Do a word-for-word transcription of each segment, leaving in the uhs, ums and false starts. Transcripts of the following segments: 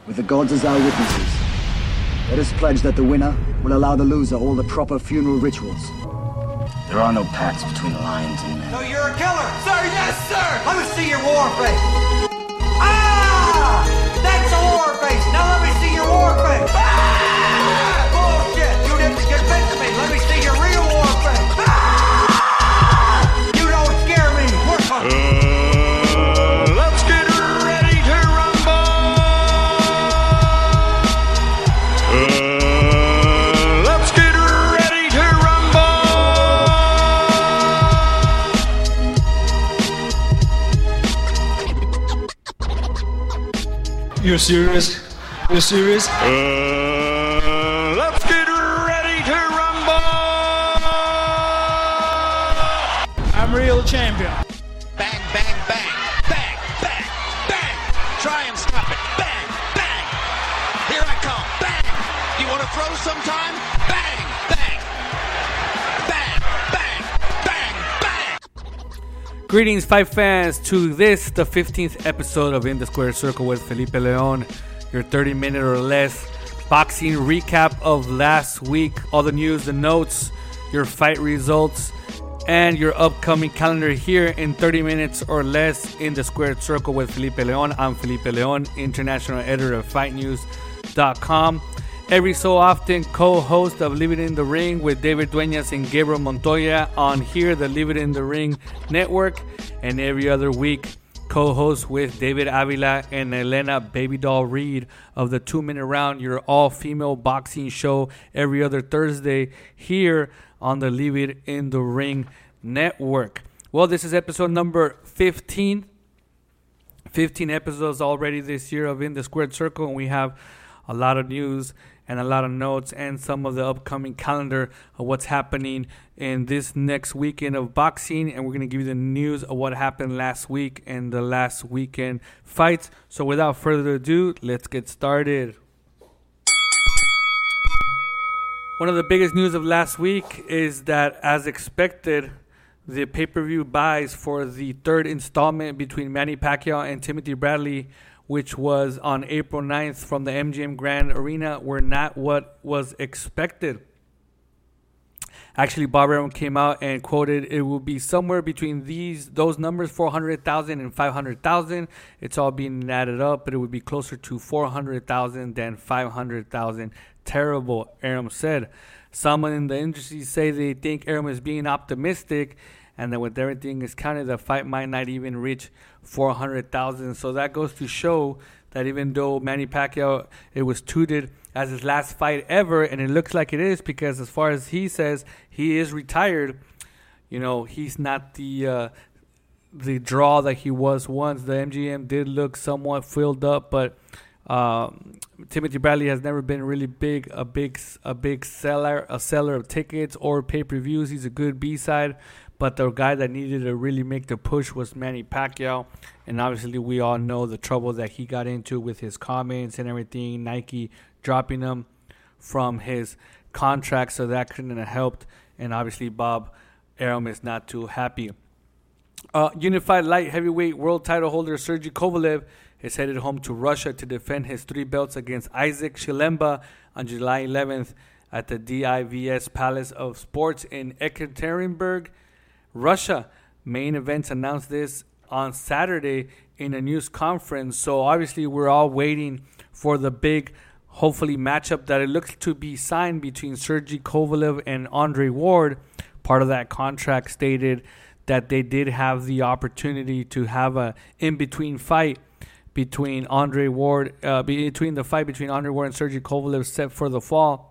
with the gods as our witnesses, let us pledge that the winner will allow the loser all the proper funeral rituals. There are no pacts between lions and men. So you're a killer? Sir, yes, sir! Let me see your war face. Ah! That's a war face! Now let me see your war face! Ah! Bullshit! You didn't convince me! Let me see your real war face! Ah! You don't scare me! Work on it! You're serious? You're serious? Uh, let's get ready to rumble! I'm real champion. Bang, bang, bang, bang, bang, bang. Try and stop it. Bang, bang. Here I come. Bang. You want to throw sometime? Bang, bang, bang, bang, bang. Greetings, fight fans, to this, the fifteenth episode of In the Square Circle with Felipe Leon, your thirty minute or less boxing recap of last week, all the news, the notes, your fight results, and your upcoming calendar here in thirty minutes or less in the Square Circle with Felipe Leon. I'm Felipe Leon, international editor of fight news dot com. Every so often, co-host of Leave It in the Ring with David Dueñas and Gabriel Montoya on here, the Leave It in the Ring network. And every other week, co-host with David Avila and Elena Baby Doll Reed of the Two Minute Round, your all-female boxing show every other Thursday here on the Leave It in the Ring network. Well, this is episode number fifteen. fifteen episodes already this year of In the Squared Circle, and we have a lot of news and a lot of notes and some of the upcoming calendar of what's happening in this next weekend of boxing. And we're going to give you the news of what happened last week and the last weekend fights. So without further ado, let's get started. One of the biggest news of last week is that, as expected, the pay-per-view buys for the third installment between Manny Pacquiao and Timothy Bradley, which was on April ninth from the M G M Grand Arena, were not what was expected. Actually, Bob Arum came out and quoted it will be somewhere between these those numbers, four hundred thousand and five hundred thousand. It's all being added up, but it would be closer to four hundred thousand than five hundred thousand. Terrible, Arum said. Someone in the industry say they think Arum is being optimistic, and that with everything is counted, the fight might not even reach four hundred thousand. So that goes to show that even though Manny Pacquiao, it was touted as his last fight ever, and it looks like it is, because as far as he says, he is retired. You know, he's not the uh, the draw that he was once. The M G M did look somewhat filled up, but um, Timothy Bradley has never been really big, a big, a big seller, a seller of tickets or pay-per-views. He's a good B-side. But the guy that needed to really make the push was Manny Pacquiao. And obviously we all know the trouble that he got into with his comments and everything. Nike dropping him from his contract, so that couldn't have helped. And obviously Bob Arum is not too happy. Uh, unified light heavyweight world title holder Sergey Kovalev is headed home to Russia to defend his three belts against Isaac Chilemba on July eleventh at the D I V S Palace of Sports in Ekaterinburg, Russia. Main Events announced this on Saturday in a news conference. So obviously we're all waiting for the big, hopefully, matchup that it looks to be signed between Sergey Kovalev and Andre Ward. Part of that contract stated that they did have the opportunity to have a in-between fight between Andre Ward, uh, between the fight between Andre Ward and Sergey Kovalev set for the fall.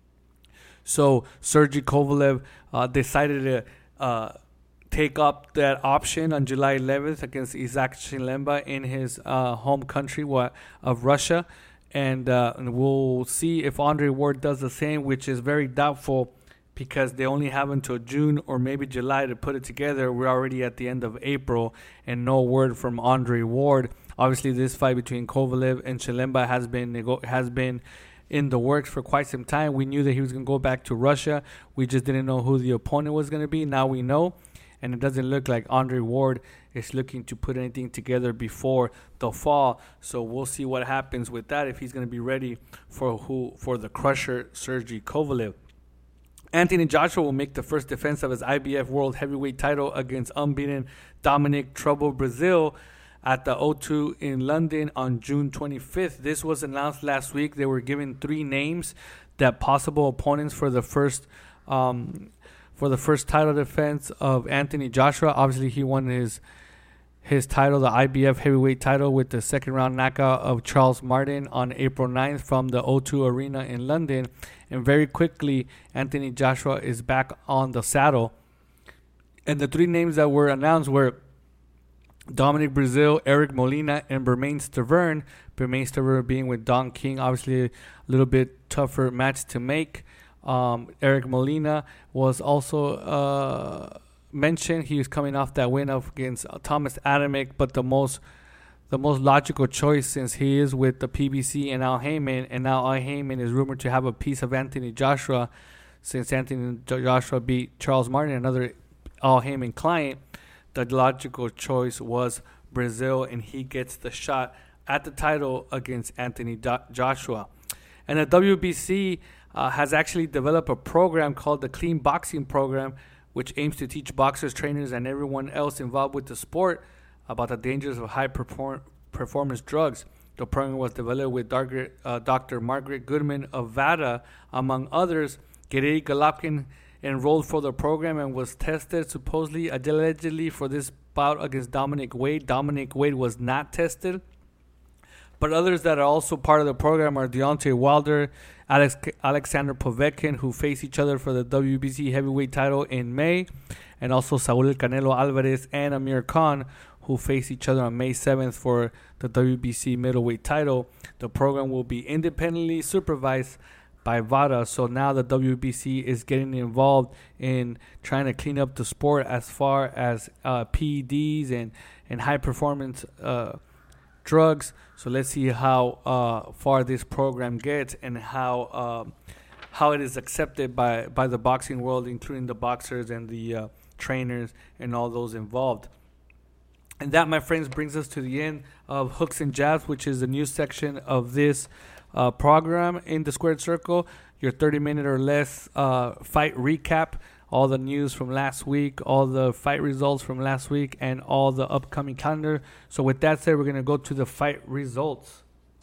So Sergey Kovalev uh, decided to uh, take up that option on July eleventh against Isaac Chilemba in his uh, home country what, of Russia. And, uh, and we'll see if Andre Ward does the same, which is very doubtful because they only have until June or maybe July to put it together. We're already at the end of April and no word from Andre Ward. Obviously, this fight between Kovalev and Chilemba has been has been in the works for quite some time. We knew that he was going to go back to Russia. We just didn't know who the opponent was going to be. Now we know. and it doesn't look like Andre Ward is looking to put anything together before the fall. So we'll see what happens with that, if he's going to be ready for who for the crusher Sergey Kovalev. Anthony Joshua will make the first defense of his I B F World Heavyweight title against unbeaten Dominic Trouble Brazil at the O two in London on June twenty-fifth. This was announced last week. They were given three names that possible opponents for the first um, for the first title defense of Anthony Joshua. Obviously, he won his his title, the I B F Heavyweight title, with the second round knockout of Charles Martin on April ninth from the O two Arena in London. And very quickly, Anthony Joshua is back on the saddle. And the three names that were announced were Dominic Brazil, Eric Molina, and Bermane Stiverne. Bermane Stiverne being with Don King, obviously a little bit tougher match to make. Um, Eric Molina was also uh, mentioned. He was coming off that win of against uh, Thomas Adamek, but the most the most logical choice, since he is with the P B C and Al Heyman, and now Al Heyman is rumored to have a piece of Anthony Joshua, since Anthony Joshua beat Charles Martin, another Al Heyman client. The logical choice was Brazil, and he gets the shot at the title against Anthony Do- Joshua. And the W B C uh, has actually developed a program called the Clean Boxing Program, which aims to teach boxers, trainers, and everyone else involved with the sport about the dangers of high perform- performance drugs. The program was developed with Doctor Uh, Doctor Margaret Goodman of V A D A, among others. Gennady Golovkin enrolled for the program and was tested supposedly, allegedly, for this bout against Dominic Wade. Dominic Wade was not tested. But others that are also part of the program are Deontay Wilder, Alex, Alexander Povetkin, who face each other for the W B C heavyweight title in May, and also Saul Canelo Alvarez and Amir Khan, who face each other on May seventh for the W B C middleweight title. The program will be independently supervised by V A D A, so now the W B C is getting involved in trying to clean up the sport as far as uh, P E Ds and, and high performance uh, drugs. So let's see how uh, far this program gets and how uh, how it is accepted by, by the boxing world, including the boxers and the uh, trainers and all those involved. And that, my friends, brings us to the end of Hooks and Jabs, which is the news section of this uh, program in the Squared Circle. Your thirty minute or less uh, fight recap, all the news from last week, all the fight results from last week, and all the upcoming calendar. So with that said, we're going to go to the fight results.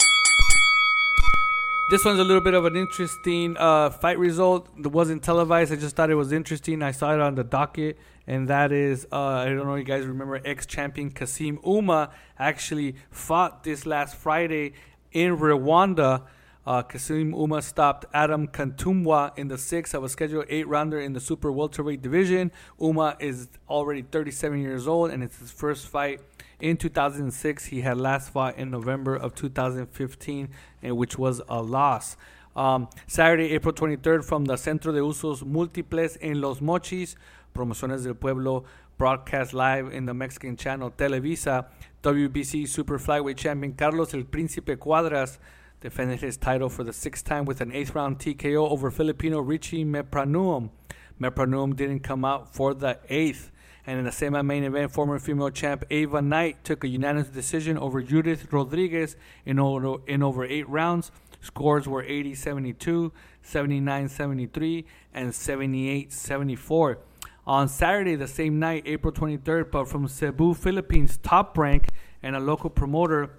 This one's a little bit of an interesting uh, fight result. It wasn't televised. I just thought it was interesting. I saw it on the docket, and that is, uh, I don't know if you guys remember, ex-champion Kasim Uma actually fought this last Friday in Rwanda. Uh, Kasim Uma stopped Adam Kantumwa in the sixth of a scheduled eight-rounder in the super welterweight division. Uma is already thirty-seven years old, and it's his first fight in two thousand six. He had last fought in November of two thousand fifteen, and which was a loss. Um, Saturday, April twenty-third, from the Centro de Usos Múltiples en Los Mochis, Promociones del Pueblo, broadcast live in the Mexican channel Televisa, W B C super flyweight champion Carlos El Príncipe Cuadras defended his title for the sixth time with an eighth round T K O over Filipino Richie Mepranuom. Mepranuom didn't come out for the eighth. And in the semi-main event, former female champ Ava Knight took a unanimous decision over Judith Rodriguez in over, in over eight rounds. Scores were eighty seventy-two, seventy-nine seventy-three, and seventy-eight seventy-four. On Saturday, the same night, April twenty-third, but from Cebu, Philippines, Top Rank and a local promoter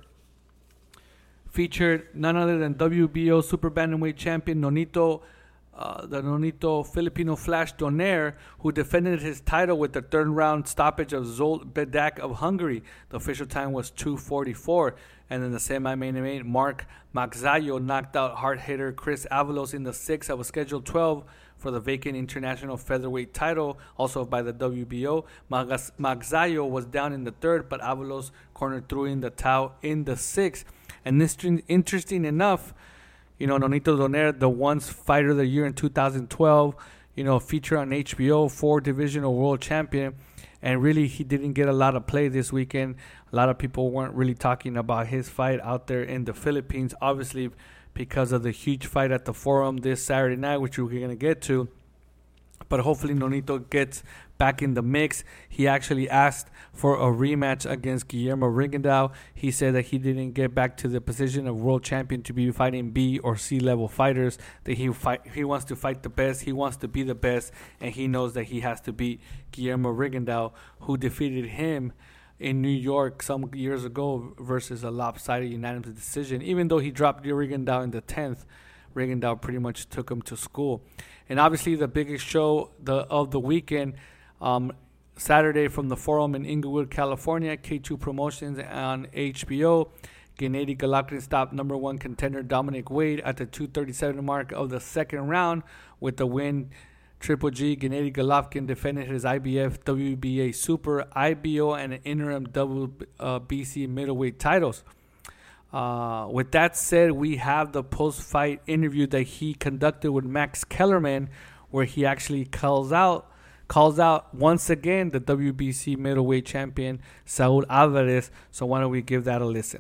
featured none other than W B O Super Bantamweight champion Nonito, uh, the Nonito Filipino Flash Donaire, who defended his title with the third round stoppage of Zsolt Bedak of Hungary. The official time was two forty-four. And in the semi-main event, Mark Magsayo knocked out hard hitter Chris Avalos in the sixth of a scheduled twelve for the vacant international featherweight title, also by the W B O. Magas- Magsayo was down in the third, but Avalos cornered through in the towel in the sixth. And this, interesting enough, you know, Nonito Donaire, the once fighter of the year in two thousand twelve, you know, featured on H B O, four divisional world champion. And really, he didn't get a lot of play this weekend. A lot of people weren't really talking about his fight out there in the Philippines, obviously because of the huge fight at the Forum this Saturday night, which we're going to get to. But hopefully Nonito gets back in the mix. He actually asked for a rematch against Guillermo Rigondeaux. He said that he didn't get back to the position of world champion to be fighting B or C level fighters. That he fight, he wants to fight the best. He wants to be the best, and he knows that he has to beat Guillermo Rigondeaux, who defeated him in New York some years ago versus a lopsided unanimous decision. Even though he dropped Rigondeaux in the tenth, Rigondeaux pretty much took him to school. And obviously the biggest show the of the weekend, um, Saturday from the Forum in Inglewood, California, K two Promotions on H B O. Gennady Golovkin stopped number one contender Dominic Wade at the two thirty-seven mark of the second round with the win. Triple G, Gennady Golovkin defended his I B F, W B A Super, I B O, and interim W B C middleweight titles. Uh, with that said, we have the post-fight interview that he conducted with Max Kellerman, where he actually calls out, calls out once again the W B C middleweight champion Saul Alvarez. So why don't we give that a listen?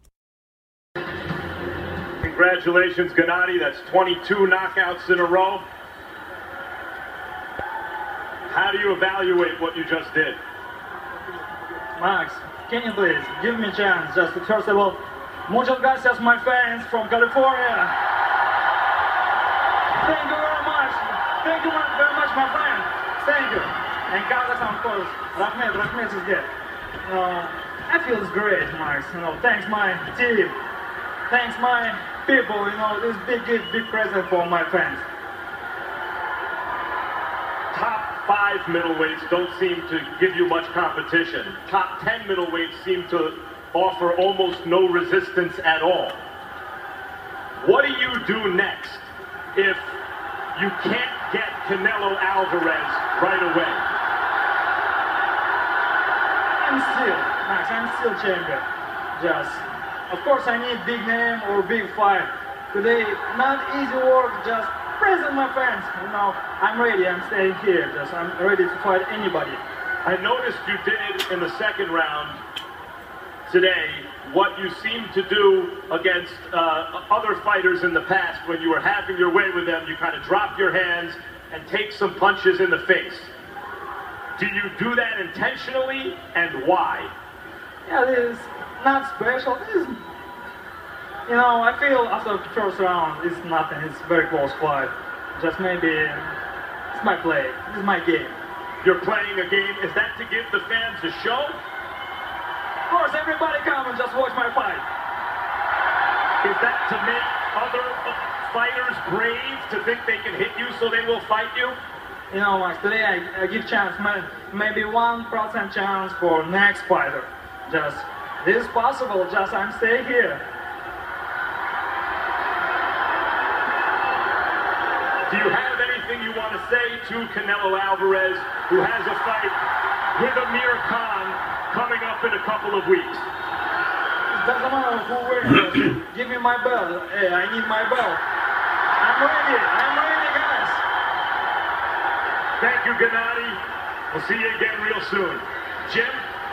Congratulations, Gennady. That's twenty-two knockouts in a row. How do you evaluate what you just did? Max, can you please give me a chance? Just first of all, muchas gracias, my fans from California. Thank you very much. Thank you very much, my friend. Thank you. And Kazakhstan, of course. Rahmet, Rahmet is good. Uh, I feel great, Max. You know, thanks my team. Thanks my people. You know, this big gift, big present for my fans. Top five middleweights don't seem to give you much competition. Top ten middleweights seem to offer almost no resistance at all. What do you do next if you can't get Canelo Alvarez right away? I'm still, Max, I'm still champion. Just, of course I need big name or big fight. Today, not easy work, just present my fans. You know, I'm ready, I'm staying here. Just, I'm ready to fight anybody. I noticed you did in the second round today what you seemed to do against uh, other fighters in the past. When you were having your way with them, you kind of drop your hands and take some punches in the face. Do you do that intentionally, and why? Yeah, this is not special. This is, you know, I feel after the first round, it's nothing. It's very close fight. Just maybe it's my play. This is my game. You're playing a game. Is that to give the fans a show? Of course, everybody come and just watch my fight. Is that to make other fighters brave, to think they can hit you so they will fight you? You know, Max, today I, I give chance, maybe one percent chance for next fighter. Just, this is possible, just I'm staying here. Do you have anything you want to say to Canelo Alvarez, who has a fight with Amir Khan coming up in a couple of weeks? It doesn't matter who wins. Give me my belt. Hey, I need my belt. I'm ready. I'm ready, guys. Thank you, Gennady. We'll see you again real soon. Jim?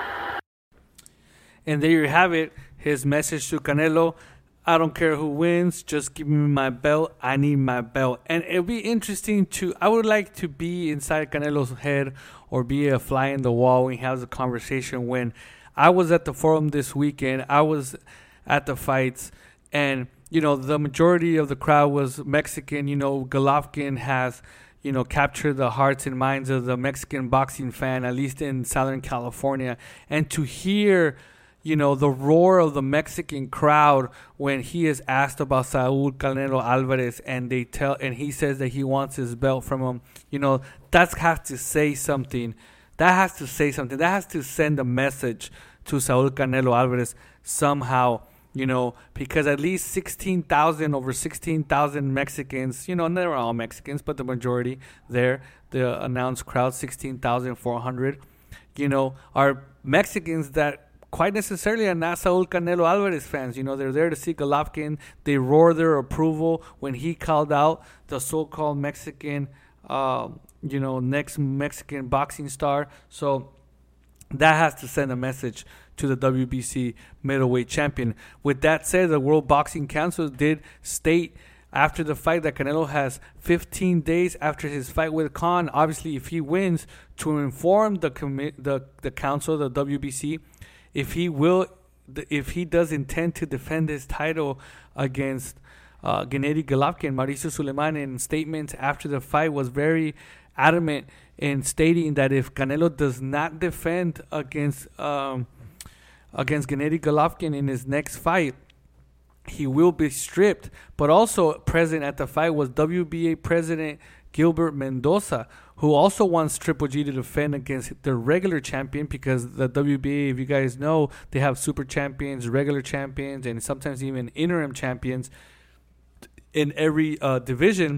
And there you have it. His message to Canelo. I don't care who wins. Just give me my belt. I need my belt. And it'll be interesting to... I would like to be inside Canelo's head or be a fly in the wall when he has a conversation. When I was at the Forum this weekend, I was at the fights, and, you know, the majority of the crowd was Mexican. You know, Golovkin has, you know, captured the hearts and minds of the Mexican boxing fan, at least in Southern California. And to hear, you know, the roar of the Mexican crowd when he is asked about Saul Canelo Alvarez, and they tell, and he says that he wants his belt from him, you know, that has to say something. That has to say something. That has to send a message to Saul Canelo Alvarez somehow, you know, because at least sixteen thousand, over sixteen thousand Mexicans, you know, and they're all Mexicans, but the majority there, the announced crowd, sixteen thousand four hundred, you know, are Mexicans that quite necessarily are not Saul Canelo Alvarez fans. You know, they're there to see Golovkin. They roar their approval when he called out the so-called Mexican, uh, you know, next Mexican boxing star. So that has to send a message to the W B C middleweight champion. With that said, the World Boxing Council did state after the fight that Canelo has fifteen days after his fight with Khan, obviously if he wins, to inform the commi- the the council, the W B C, if he will, if he does intend to defend his title against uh, Gennady Golovkin. Mauricio Suleiman, in statements after the fight, was very adamant in stating that if Canelo does not defend against um, against Gennady Golovkin in his next fight, he will be stripped. But also present at the fight was W B A President Gilbert Mendoza, who also wants Triple G to defend against their regular champion, because the W B A, if you guys know, they have super champions, regular champions, and sometimes even interim champions in every uh, division.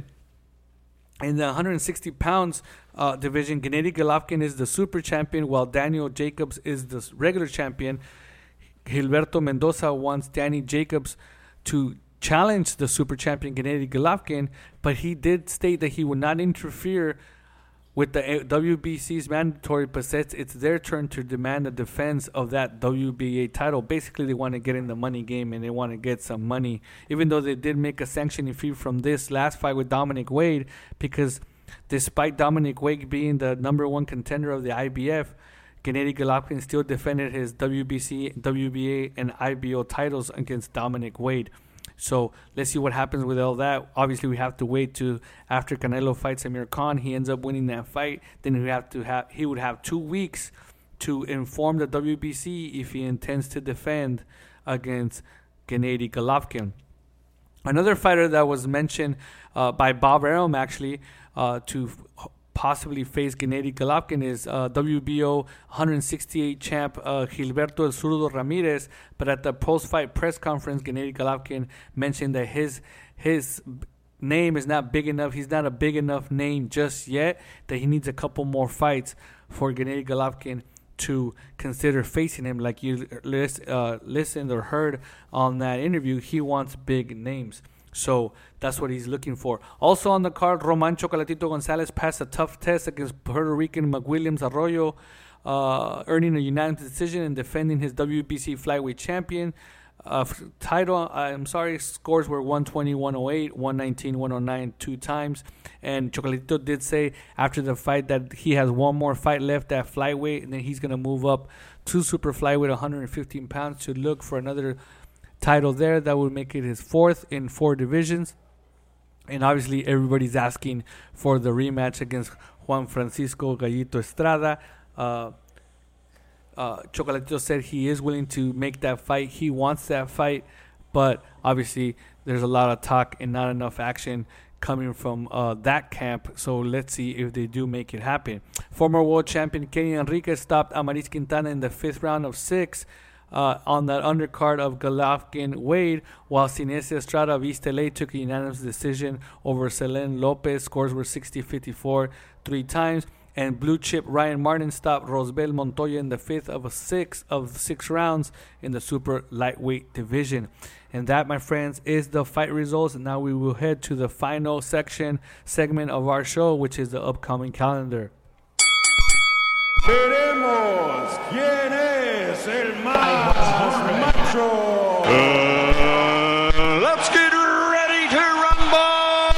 In the one hundred sixty pounds uh, division, Gennady Golovkin is the super champion, while Daniel Jacobs is the regular champion. Gilberto Mendoza wants Danny Jacobs to challenge the super champion Gennady Golovkin, but he did state that he would not interfere with the W B C's mandatory, but says it's their turn to demand the defense of that W B A title. Basically, they want to get in the money game and they want to get some money, even though they did make a sanctioning fee from this last fight with Dominic Wade, because despite Dominic Wade being the number one contender of the I B F, Gennady Golovkin still defended his W B C, W B A, and I B O titles against Dominic Wade. So let's see what happens with all that. Obviously, we have to wait to after Canelo fights Amir Khan. He ends up winning that fight. Then we have to have he would have two weeks to inform the W B C if he intends to defend against Gennady Golovkin. Another fighter that was mentioned uh, by Bob Arum actually uh, to f- possibly face Gennady Golovkin is uh, W B O one hundred sixty-eight champ uh, Gilberto El Zurdo Ramirez. But at the post-fight press conference, Gennady Golovkin mentioned that his his name is not big enough. He's not a big enough name just yet, that he needs a couple more fights for Gennady Golovkin to consider facing him. Like you list, uh, listened or heard on that interview, he wants big names. So that's what he's looking for. Also on the card, Roman Chocolatito Gonzalez passed a tough test against Puerto Rican McWilliams Arroyo, uh, earning a unanimous decision and defending his W B C flyweight champion uh, title. I'm sorry, scores were one twenty, one oh eight, one nineteen, one oh nine two times. And Chocolatito did say after the fight that he has one more fight left at flyweight, and then he's going to move up to super flyweight, one hundred fifteen pounds, to look for another title there. That would make it his fourth in four divisions. And obviously everybody's asking for the rematch against Juan Francisco Gallito Estrada. Uh, uh, Chocolatito said he is willing to make that fight. He wants that fight, but obviously there's a lot of talk and not enough action coming from uh, that camp. So let's see if they do make it happen. Former world champion Kenny Enriquez stopped Amaris Quintana in the fifth round of six Uh, on that undercard of Golovkin Wade, while Sinesia Estrada Vistele took a unanimous decision over Selen Lopez. Scores were sixty fifty-four three times. And blue chip Ryan Martin stopped Rosbel Montoya in the fifth of a six of six rounds in the super lightweight division. And that, my friends, is the fight results. And now we will head to the final section segment of our show, which is the upcoming calendar. Veremos quién es el más macho. Uh, let's get ready to rumble.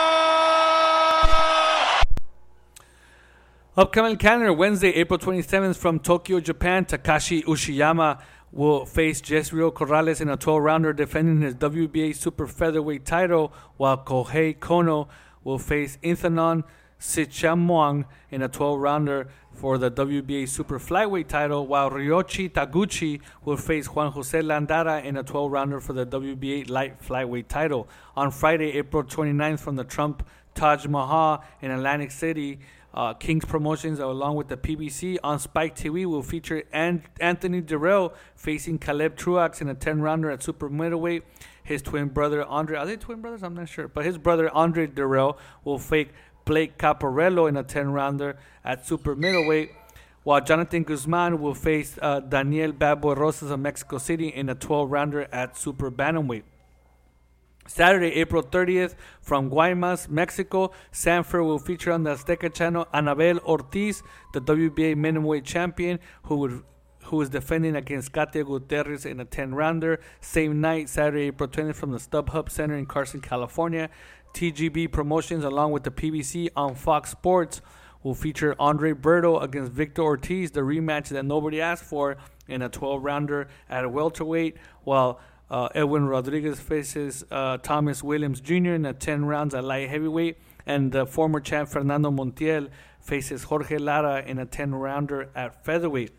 Upcoming calendar: Wednesday, April twenty-seventh, from Tokyo, Japan, Takashi Ushiyama will face Jezreel Corrales in a twelve-rounder, defending his W B A super featherweight title, while Kohei Kono will face Inthanon Sichamuang in a twelve-rounder for the W B A super flyweight title, while Ryoichi Taguchi will face Juan Jose Landara in a twelve-rounder for the W B A light flyweight title. On Friday, April twenty-ninth, from the Trump Taj Mahal in Atlantic City, uh, Kings Promotions, along with the P B C on Spike T V, will feature An- Anthony Dirrell facing Caleb Truax in a ten-rounder at super middleweight. His twin brother Andre, are they twin brothers? I'm not sure, but his brother Andre Dirrell will face Blake Caparello in a ten-rounder at super middleweight, while Jonathan Guzman will face uh, Daniel Bad Boy Rosas of Mexico City in a twelve-rounder at super bantamweight. Saturday, April thirtieth, from Guaymas, Mexico, Sanford will feature on the Azteca channel Anabel Ortiz, the W B A minimum weight champion, who would who is defending against Katia Gutierrez in a ten-rounder. Same night, Saturday, April twentieth, from the StubHub Center in Carson, California. T G B Promotions, along with the P B C on Fox Sports, will feature Andre Berto against Victor Ortiz, the rematch that nobody asked for, in a twelve-rounder at welterweight, while uh, Edwin Rodriguez faces uh, Thomas Williams Junior in a ten rounds at light heavyweight, and the former champ Fernando Montiel faces Jorge Lara in a ten-rounder at featherweight.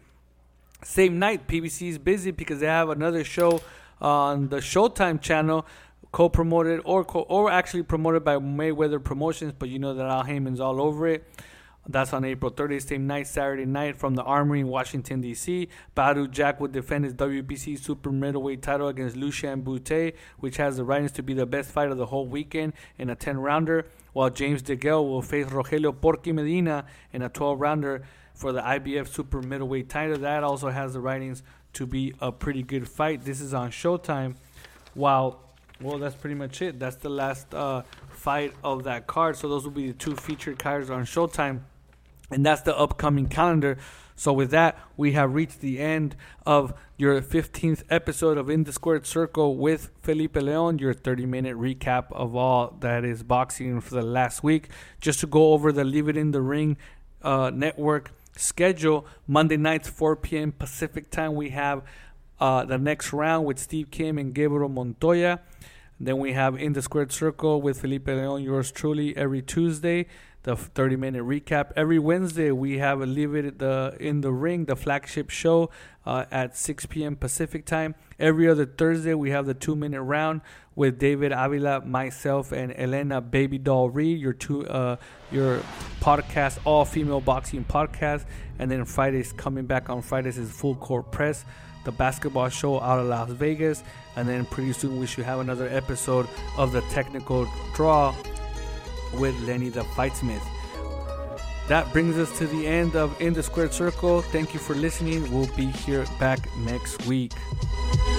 Same night, P B C is busy because they have another show on the Showtime channel, co-promoted or co- or actually promoted by Mayweather Promotions, but you know that Al Heyman's all over it. That's on April thirtieth, same night, Saturday night, from the Armory in Washington, D C Badou Jack would defend his W B C super middleweight title against Lucien Boutte, which has the ratings to be the best fight of the whole weekend in a ten-rounder, while James DeGale will face Rogelio Porky Medina in a twelve-rounder for the I B F super middleweight title. That also has the ratings to be a pretty good fight. This is on Showtime. While, well, that's pretty much it. That's the last uh, fight of that card. So those will be the two featured cards on Showtime. And that's the upcoming calendar. So with that, we have reached the end of your fifteenth episode of In the Squared Circle with Felipe Leon, your thirty-minute recap of all that is boxing for the last week. Just to go over the Leave It in the Ring uh, network schedule, Monday nights, four p.m. Pacific time, we have uh, the next round with Steve Kim and Gabriel Montoya. Then we have In the Squared Circle with Felipe Leon, yours truly, every Tuesday, the thirty-minute recap. Every Wednesday, we have a Leave It the, in the Ring, the flagship show uh, at six p.m. Pacific time. Every other Thursday, we have the two-minute round with David Avila, myself, and Elena Baby Doll Reed, your two, uh, your podcast, all-female boxing podcast. And then Fridays, coming back on Fridays, is Full Court Press, the basketball show out of Las Vegas. And then pretty soon we should have another episode of the Technical Draw with Lenny the Fightsmith. That brings us to the end of In the Squared Circle. Thank you for listening. We'll be here back next week.